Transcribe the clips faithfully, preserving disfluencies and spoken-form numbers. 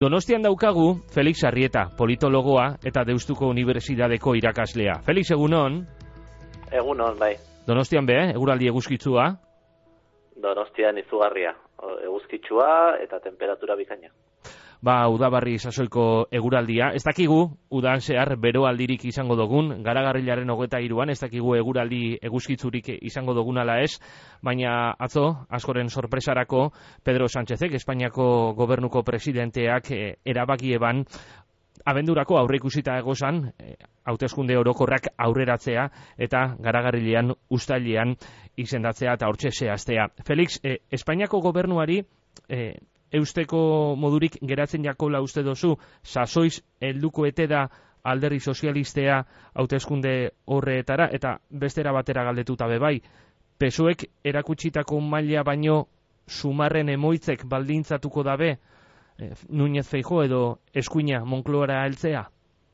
Donostian daukagu Felix Arrieta, politologoa eta Deustuko Unibertsitateko irakaslea. Felix, egunon? Egunon, bai. Donostian be, eguraldi eguzkitsua? Donostian izugarria, eguzkitsua eta temperatura bikaina. Ba, udabarri sasoiko eguraldia. Ez dakigu, udan zehar beroaldirik izango dugun, garagarrilaren hogeta hiruan, ez dakigu eguraldi eguzkitzurik izango dugun ala ez, baina atzo, askoren sorpresarako, Pedro Sánchezek, Espainiako gobernuko presidenteak e, erabaki eban, abendurako aurreikusita egozan, e, hauteskunde orokorrak aurreratzea eta garagarrilean ustailean izendatzea eta hortxe zehaztea. Felix, e, Espainiako gobernuari e, eusteko modurik geratzen jakola uste dozu, sasoiz helduko ete da alderdi sozialistea hauteskunde horretara, eta bestera batera galdetuta bebai, P S O Ek erakutsitako maila baino sumarren emoitzek baldintzatuko dabe, e, Núñez Feijóo edo eskuina Moncloara heltzea?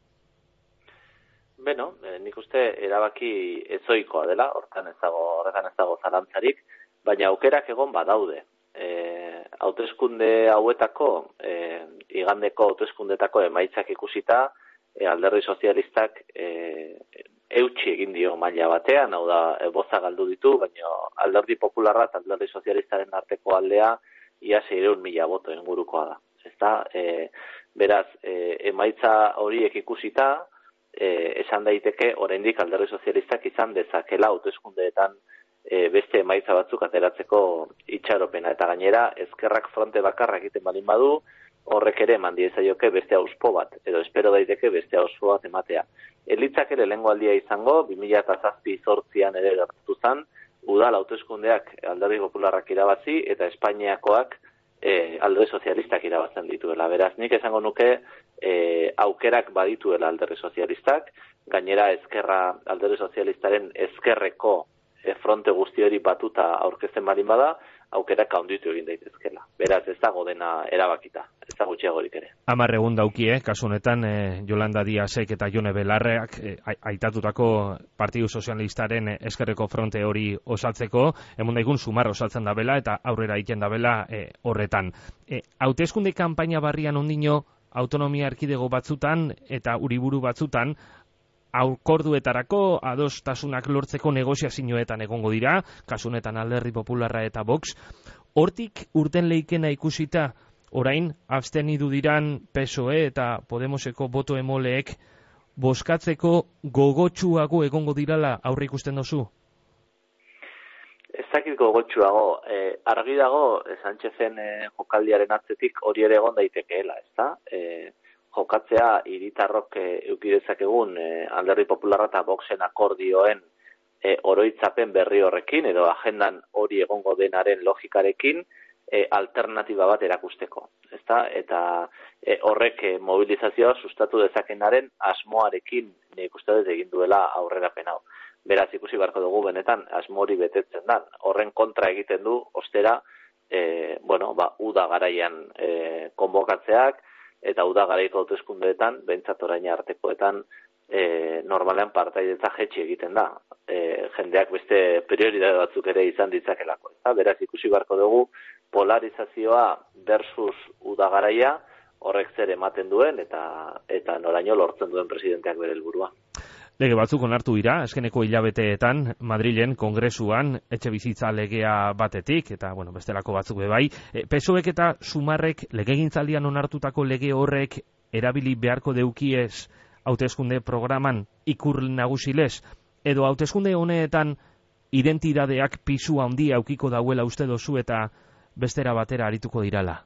Beno, eh, nik uste erabaki ezoikoa dela, hortan ez dago, horretan ez dago zalantzarik, baina aukerak egon badaude. Eh, hauteskunde hauetako, eh, igandeko hauteskundetako emaitzak ikusita, eh, alderdi sozialistak eh, eutxi egin dio maila batean, hau da, e, boza galdu ditu, baina alderdi popularra eta alderdi sozialistaren arteko aldea ia seiehun mila boto ingurukoa da. Ezta, eh, beraz, eh, emaitza horiek ikusita, eh, esan daiteke oraindik alderdi sozialistak izan dezakela hauteskundeetan E, beste emaitza batzuk ateratzeko itxaropena, eta gainera ezkerrak fronte bakarra egiten balin badu, horrek ere eman diezaioke beste auspo bat, edo espero daiteke beste auspo bat ematea. Elitzak ere lehengo aldia izango, bi mila zazpi zortzian ere gertatu zen, udal hauteskundeak alderdi popularrak irabazi, eta Espainiakoak e, alderdi sozialistak irabazten dituela. Beraz, nik esango nuke e, aukerak badituela alderdi sozialistak, gainera ezkerra alderdi sozialistaren ezkerreko fronte guzti hori batuta aurkezten balin bada, aukerak handitu egin daitezkela. Beraz, ez dago dena erabakita, ez da gutxiagorik ere. Hamar egun daukie, kasu honetan, eh, Yolanda Díazek eta Jone Belarreak eh, aitatutako Partidu Sozialistaren eh, ezkerreko fronte hori osatzeko, emun daigun sumar osatzen dabela eta aurrera egiten dabela eh, horretan. Eh, hauteskunde kanpaina barrian ondino autonomia erkidego batzutan eta uriburu batzutan, akorduetarako adostasunak lortzeko negoziazioetan egongo dira, kasunetan Alderdi Popularra eta Vox. Hortik urten leikena ikusita, orain abstenidu diran P S O E eta Podemoseko boto emoleek bozkatzeko gogotsuago egongo dirala aurre ikusten dozu? Ez dakit gogotsuago, eh, argi dago Sánchezen eh, jokaldiaren atzetik hori ere egon daitekeela, ezta? Eh, jokatzea hiritarrok e, eukidezakegun e, Alderdi Popularra eta Voxen akordioen e, oroitzapen berri horrekin, edo agendan hori egongo denaren logikarekin, e, alternatiba bat erakusteko. Ezta? Eta e, horrek e, mobilizazioa sustatu dezakenaren asmoarekin nik uste dut egin duela aurrerapen hau. Beraz, ikusi beharko dugu benetan asmo hori betetzen da. Horren kontra egiten du, ostera, e, bueno, ba, uda garaian e, konbokatzeak, eta uda garaiko hauteskundeetan, behintzat orain artekoetan, e, normalean partaidetza jetxi egiten da. E, jendeak beste prioridade batzuk ere izan ditzakelako. Eta beraz, ikusi beharko dugu polarizazioa versus uda garaia horrek zer ematen duen eta eta noraino lortzen duen presidenteak bere helburua. Lege batzuk onartu dira, eskeneko hilabeteetan, Madrilen, kongresuan, etxe bizitza legea batetik, eta, bueno, bestelako batzuk bebai. E, P S O Ek eta Sumarrek legegintzaldian onartutako lege horrek erabili beharko deukiez hauteskunde programan ikur nagusilez, edo hauteskunde honeetan identidadeak pisu handia aukiko dauela uste dozu eta bestera batera arituko dirala?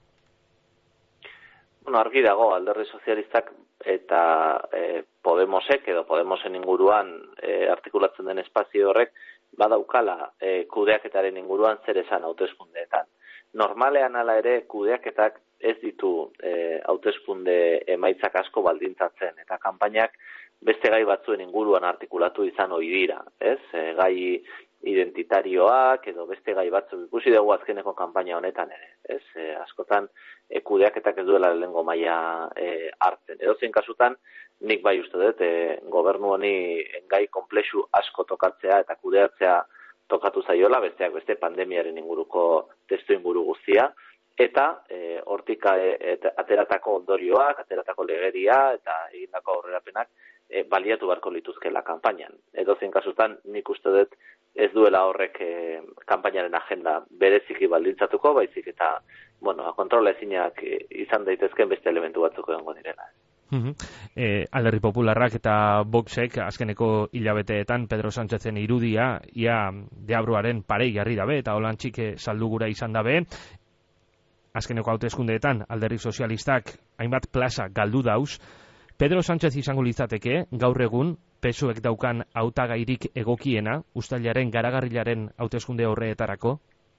Bueno, argi dago, alderdi sozialistak eta e, Podemosek edo Podemosen inguruan e, artikulatzen den espazio horrek badaukala e, kudeaketaren inguruan zer esan hauteskundeetan. Normalean hala ere kudeaketak ez ditu e, hauteskunde emaitzak asko baldintzatzen eta kanpainak beste gai batzuen inguruan artikulatu izan ohi dira, ez? E, gai identitarioak edo beste gai batzuk ikusi dugu azkeneko kanpaina honetan ere, ez? E, askotan e, kudeaketak ez duela lehengo maila e, hartzen. Edozein kasutan nik bai uste dut e, gobernu honi gai komplexu asko tokatzea eta kudeatzea tokatu zaiola, besteak beste pandemiaren inguruko testu inguru guztia, eta e, hortik e, ateratako ondorioak, ateratako legeria eta egindako aurrerapenak e, baliatu beharko lituzkela kanpainan. Edozein kasutan nik uste dut ez duela horrek e, kanpainaren agenda bereziki baldintzatuko, baizik eta bueno, kontrola ezinak izan daitezken beste elementu batzuk egongo direla. Uh-huh. E, Alderdi Popularrak eta Voxek azkeneko hilabeteetan Pedro Sánchezen irudia ia deabruaren parei jarri dabe eta holantxik saldugura izan dabe. Azkeneko hauteskundeetan Alderdi Sozialistak hainbat plaza galdu dauz. Pedro Sánchez izango litzateke gaur egun P S O Ek daukan hautagairik egokiena uztailaren garagarrilaren hauteskunde horreetarako?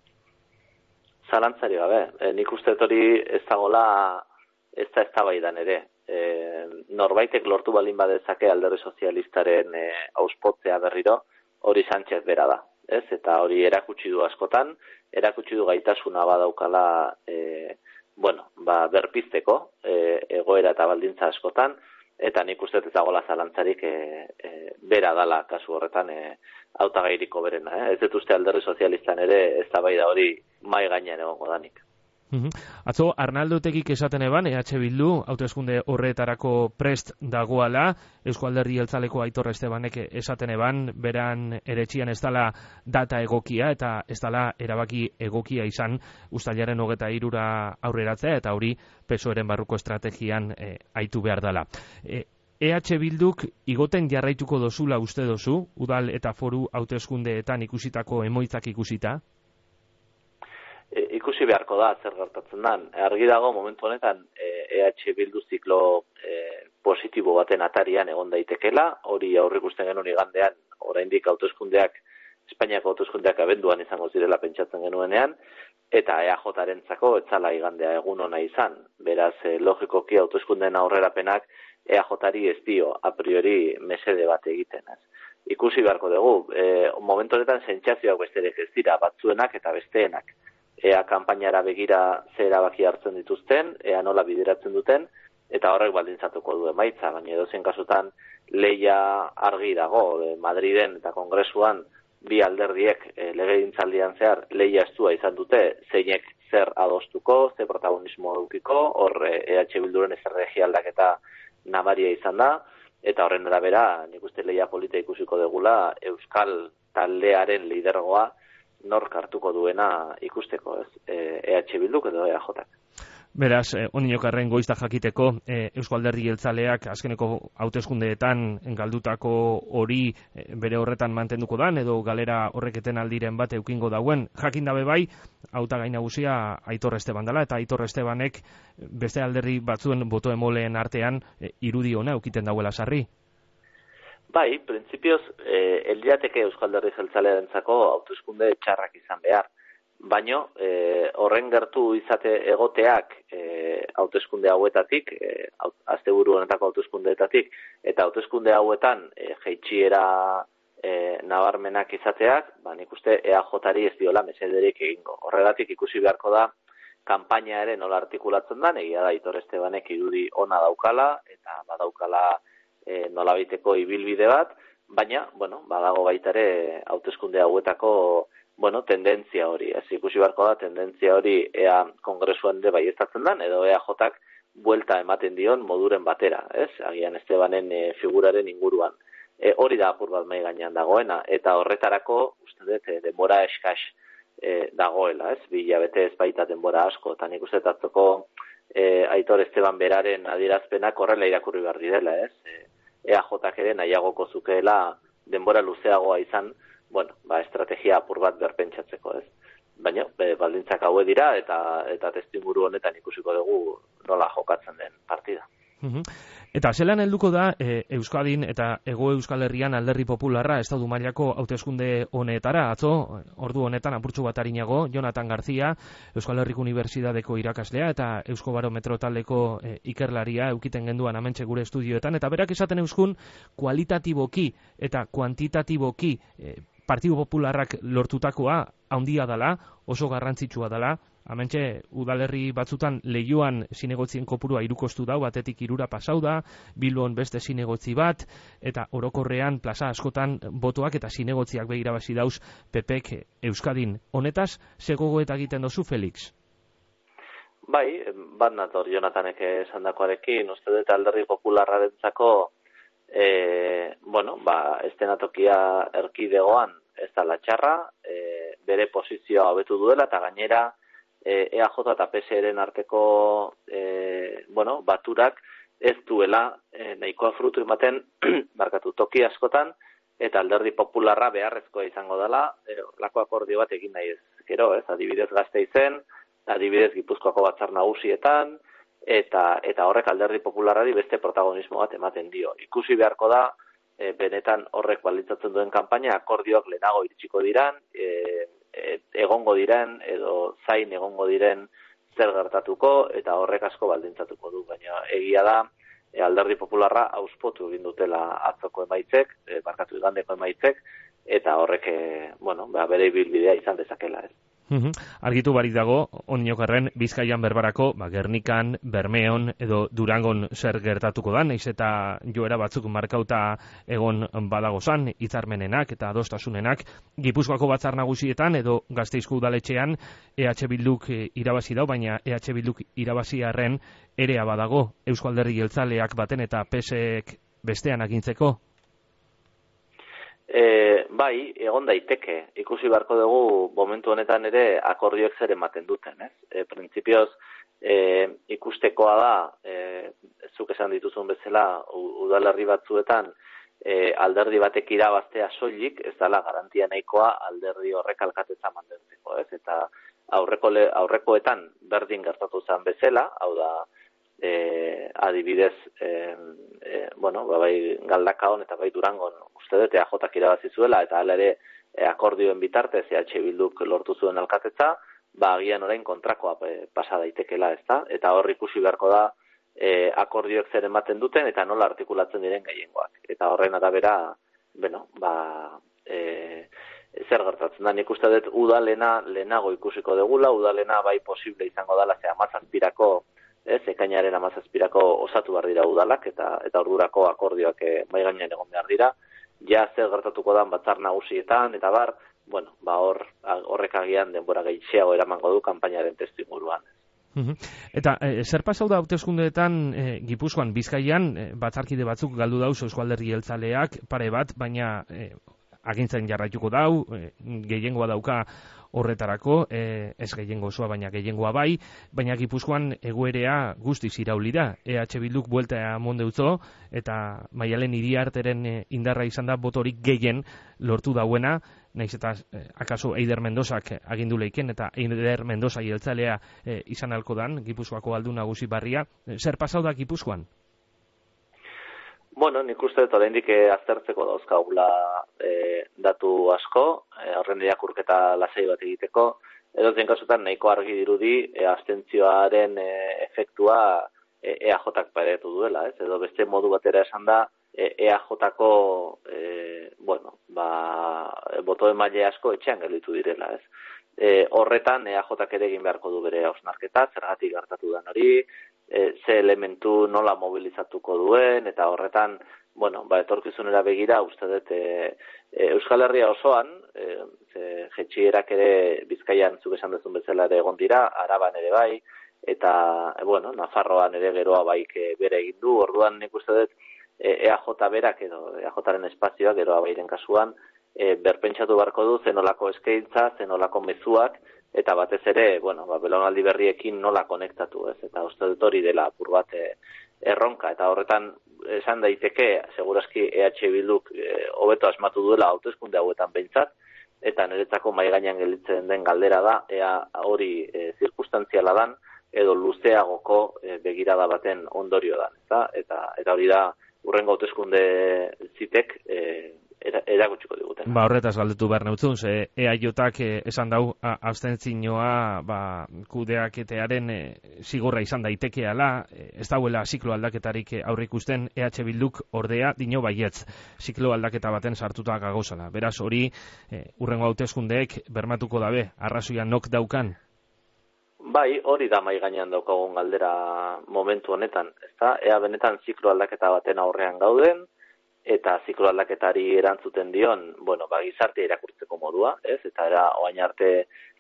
Zalantzari gabe, e, nik uste hori ez dagoela ez da eztabaidan ere. E, norbaitek lortu balin badezake Alderdi Sozialistaren e, auspotzea berriro, hori Sánchez bera da. Ez? Eta hori erakutsi du askotan, erakutsi du gaitasuna badaukala e, bueno, ba, berpizteko e, egoera eta baldintza askotan, eta nik uste ez dagoela zalantzarik e, e, bera dala kasu horretan e, hautagairiko berena. Eh? Ez dut uste Alderdi Sozialistan ere eztabaida hori mai gainean egongo danik. Uh-huh. Atzo, Arnaldo Otegik esaten eban, E H Bildu, hauteskunde horretarako prest dagoala, Eusko Alderdi Jeltzaleko Aitor Estebanek esaten eban, beran eretxian ez dala data egokia, eta ez dala erabaki egokia izan uztailaren hogeta hirura aurreratzea, eta hori P S O Eren barruko estrategian e, aitu behar dela. E, E H Bilduk igoten jarraituko dozula uste dozu, udal eta foru hauteskundeetan ikusitako emoitzak ikusita? E, ikusi beharko da zer gertatzen dan. Argi dago momentu honetan E H Bildu ziklo e, positibo baten atarian egon daitekela, hori aurrikusten genuen igandean, oraindik hauteskundeak, Espainiako hauteskundeak abenduan izango zirela pentsatzen genuenean, eta E A J-rentzako etzala igandea egun ona izan. Beraz, e, logikoki hauteskundeen aurrerapenak E A J-ari ez dio a priori mesede bat egiten. Ez. Ikusi beharko dugu, e, momentu honetan sentsazioak besterik ez dira, batzuenak eta besteenak. Ea kanpainara begira ze erabaki hartzen dituzten, ea nola bideratzen duten, eta horrek baldintzatuko du emaitza, baina edozein kasutan leia argi dago, e, Madriden eta Kongresuan bi alderdiek e, legegintzaldian zehar leia estua izan dute, zeinek zer adostuko, ze protagonismo edukiko, hor E H Bilduren estrategia aldaketa nabaria izan da, eta horren arabera nik uste leia polita ikusiko degula Euskal taldearen lidergoa nork hartuko duena ikusteko, ez? E H Bilduk edo E A Jak. Beraz, eh, oninokarren goizta jakiteko, eh, Eusko Alderdi Jeltzaleak azkeneko hauteskundeetan galdutako hori eh, bere horretan mantenduko dan, edo galera horreketen aldiren bat eukingo dauen. Jakin dabe bai, hautagai nagusia Aitor Esteban dela, eta Aitor Estebanek beste alderdi batzuen boto emoleen artean eh, irudi ona eukiten dauela sarri. Bai, printzipioz, eh, eldiateke Eusko Alderdi Jeltzalearentzako hauteskunde txarrak izan behar. Baino, eh, horren gertu izate egoteak eh, hauteskunde hauetatik, eh, asteburu honetako hauteskundeetatik, eta hauteskunde hauetan eh, jeitsiera eh, nabarmenak izateak, ba, nik uste E A Jari ez diola mesederik egingo. Horregatik ikusi beharko da, kanpaina ere nola artikulatzen da, egia da Aitor Estebanek irudi ona daukala, eta badaukala e, nolabaiteko ibilbide bat, baina, bueno, badago baita ere hauteskunde hauetako bueno, tendentzia hori, ez ikusi beharko da, tendentzia hori ea kongresuan de baiestatzen dan, edo E A Jak buelta ematen dion moduren batera, ez? Agian Estebanen e, figuraren inguruan. E, hori da apur bat mai gainean dagoena, eta horretarako, uste dut, e, denbora eskas e, dagoela, ez? Bi hilabete ez baita denbora asko, eta nik uste tatzoko e, Aitor Esteban beraren adierazpenak horrela irakurri behar direla, ez? E, E A Jak ere nahiagoko zukeela denbora luzeagoa izan, bueno, ba, estrategia apur bat berpentsatzeko, ez. Baina, be, baldintzak haue dira, eta eta testuinguru honetan ikusiko dugu nola jokatzen den partida. Uhum. Eta zelan helduko da e, Euskadin eta Hego Euskal Herrian Alderdi Popularra estatu mailako hauteskunde honetara, atzo, ordu honetan apurtxu bat arinago, Jonathan Garzia, Euskal Herriko Unibertsitateko irakaslea eta Eusko Barometro taldeko e, ikerlaria eukiten genduan amentxe gure estudioetan, eta berak esaten euskun kualitatiboki eta kuantitatiboki e, Partidu Popularrak lortutakoa handia dela, oso garrantzitsua dela, hementxe udalerri batzutan leioan zinegotzien kopurua hirukostu dau, batetik hirura pasau da, Bilbon beste zinegotzi bat, eta orokorrean plaza askotan botoak eta zinegotziak behirabazi dauz P Pek Euskadin. Honetaz, ze gogoeta egiten dozu, Felix? Bai, bat nator Jonathanek esandakoarekin, uste dut Alderdi Popularrarentzako e, bueno, ba, estenatokia erkidegoan ez da latxarra, e, bere posizioa hobetu duela eta gainera e, E A J eta P S E-ren arteko e, bueno, baturak ez duela e, nahikoa frutu ematen barkatu toki askotan eta Alderdi Popularra beharrezkoa izango dela, e, lako akordio bat egin nahi ez. Gero, ez, adibidez Gasteizen, adibidez Gipuzkoako batzar nagusietan, eta eta horrek Alderdi Popularrari beste protagonismo bat ematen dio. Ikusi beharko da, e, benetan horrek balitzatzen duen kanpaina, akordioak lehenago iritsiko diran, e, e, egongo diren, edo zain egongo diren zer gertatuko, eta horrek asko baldintzatuko du. Baina egia da, e, Alderdi Popularra auspotu egin dutela atzoko emaitzek, e, barkatu igandeko emaitzek, eta horrek, e, bueno, ba, bere ibilbidea izan dezakela, ez. Uhum. Argitu barik dago, oninokarren Bizkaian berbarako, ba, Gernikan, Bermeon edo Durangon zer gertatuko da, naiz eta joera batzuk markauta egon badagozan, hitzarmenenak eta adostasunenak, Gipuzkoako batzar nagusietan edo Gasteizko udaletxean E H Bilduk irabazi dau, baina E H Bilduk irabaziarren erea badago, Eusko Alderdi Jeltzaleak baten eta P S E-ek bestean agintzeko? E, bai, egon daiteke. Ikusi beharko dugu momentu honetan ere akordioek zer ematen duten, ez? E, Printzipioz, e, ikustekoa da, e, zuk esan dituzun bezala, udalerri batzuetan, e, alderdi batek irabaztea soilik, ez dela garantia nahikoa alderdi horrek alkatetza mantentzeko, ez? Eta aurreko le, aurrekoetan berdin gertatu zen bezala, hau da, E, adibidez, e, e, bueno, bai Galdakaon eta bai Durangon uste dut E A Jak irabazi zuela eta hala ere e, akordioen bitartez E H Bilduk lortu zuen alkatetza, ba agian orain kontrakoa e, pasa daitekela, ezta? Eta hor ikusi beharko da e, akordioek zer ematen duten eta nola artikulatzen diren gehiengoak. Eta horren arabera, bueno, ba e, zer gertatzen da, nik uste dut udalena lehenago ikusiko degula, udalena bai posible izango dela, ze hamazazpirako Ez, ekainaren hamazazpirako osatu behar dira udalak eta eta ordurako akordioak e, mai gainean egon behar dira. Ja zer gertatuko da batzar nagusietan eta bar, bueno, ba hor horrek agian denbora gehiago eramango du kanpainaren testuinguruan. Eta e, zer pasau da hauteskundeetan e, Gipuzkoan, Bizkaian, e, batzarkide batzuk galdu dauz Eusko Alderdi Jeltzaleak pare bat, baina e, agintzen jarraituko dau, e, gehiengoa dauka horretarako, e, ez gehiengo osoa, baina gehiengoa bai, baina Gipuzkoan egoerea guztiz irauli da. E H Bilduk buelta emon deutzo, eta Maialen Iriarteren e, indarra izan da botorik gehien lortu dauena, naiz eta e, akaso Eider Mendozak agindu leiken, eta Eider Mendoza jeltzalea e, izan alko dan, Gipuzkoako aldun nagusi barria. E, zer pasau da Gipuzkoan? Bueno, nik uste dut oraindik aztertzeko dauzkagula e, datu asko, e, horren irakurketa lasai bat egiteko, edozein kasutan nahiko argi dirudi e, abstentzioaren e, efektua e, E A Jak paretu duela, ez? Edo beste modu batera esan da e, E A Jko e, bueno, ba, boto emaile asko etxean gelditu direla, ez? E, horretan E A Jak ere egin beharko du bere hausnarketa, zergatik gertatu den hori, E, ze elementu nola mobilizatuko duen, eta horretan, bueno, ba, etorkizunera begira, uste dut, e, e, Euskal Herria osoan, e, ze, jetxierak ere Bizkaian zuk esan dezun bezala ere egon dira, Araban ere bai, eta, e, bueno, Nafarroan ere geroa baik e, bere egin du, orduan nik uste dut, e, E A J berak edo E A Jaren espazioak geroa bairen kasuan, e, berpentsatu beharko du zenolako eskaintza, zenolako mezuak, eta batez ere, bueno, ba, belaunaldi berriekin nola konektatu, ez? Eta uste dut hori dela apur bat e, erronka, eta horretan esan daiteke, segurazki E H Bilduk hobeto e, asmatu duela hauteskunde hauetan behintzat, eta niretzako mai gainean gelditzen den galdera da, ea hori e, zirkustantziala dan, edo luzeagoko e, begirada baten ondorio dan, eta, eta, eta hori da urrengo hauteskunde zitek e, erakutsiko diguten. Ba, horretaz galdetu behar neutzun, ze E A Jak e, esan dau abstentzioa ba, kudeaketearen e, zigorra izan daitekeala, e, ez dauela ziklo aldaketarik aurre ikusten, E H Bilduk ordea dino baietz, ziklo aldaketa baten sartuta gagozala. Beraz, hori e, urrengo hauteskundeek bermatuko dabe, arrazoia nok daukan? Bai, hori da mai gainean daukagun galdera momentu honetan, ezta? Ea benetan ziklo aldaketa baten aurrean gauden, eta ziklo aldaketari erantzuten dion, bueno, ba, gizarte irakurtzeko modua, ez? Eta era orain arte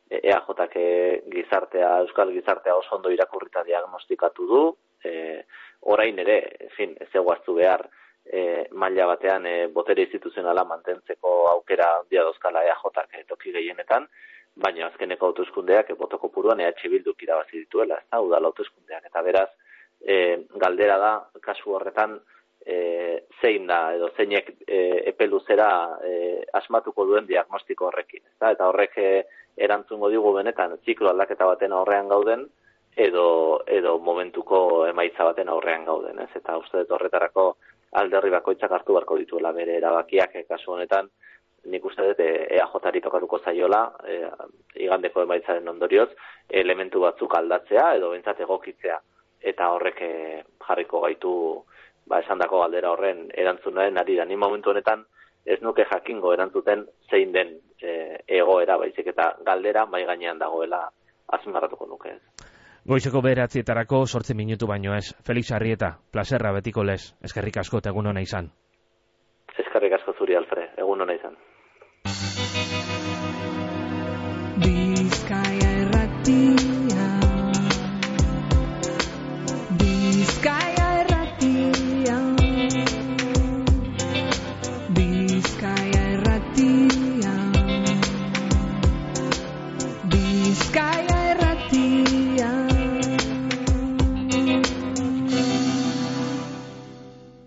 E A Jk gizartea, euskal gizartea oso ondo irakurrita diagnostikatu du, e, orain ere, en fin, ez eguaztu behar, e, maila batean e, botere instituzionala mantentzeko aukera handia dauzkala E A Jk toki gehienetan, baina azkeneko hauteskundeak e, boto kopuruan E H Bilduk irabazi dituela, ez da, udal hauteskundeak, eta beraz, e, galdera da, kasu horretan, e, zein da, edo zeinek e, epe luzera e, asmatuko duen diagnostiko horrekin, ez da, eta horrek e, erantzungo digu benetan ziklo aldaketa baten aurrean gauden, edo, edo momentuko emaitza baten aurrean gauden, ez? Eta uste dut horretarako alderri bakoitzak hartu beharko dituela bere erabakiak, e, kasu honetan, nik uste dut E A Jari tokatuko zaiola, e, igandeko emaitzaren ondorioz, elementu batzuk aldatzea edo bentsat egokitzea, eta horrek e, jarriko gaitu ba, esandako galdera horren erantzunaren arira. Ni momentu honetan ez nuke jakingo erantzuten zein den e, egoera, baizik eta galdera mai gainean dagoela azpimarratuko nuke ez. Goizeko bederatzietarako sortzi minutu baino ez. Felix Arrieta, plaserra betiko lez. Eskerrik asko eta egun ona izan. Eskerrik asko zuri, Alfred. Egun ona izan. Bizkaia Irrati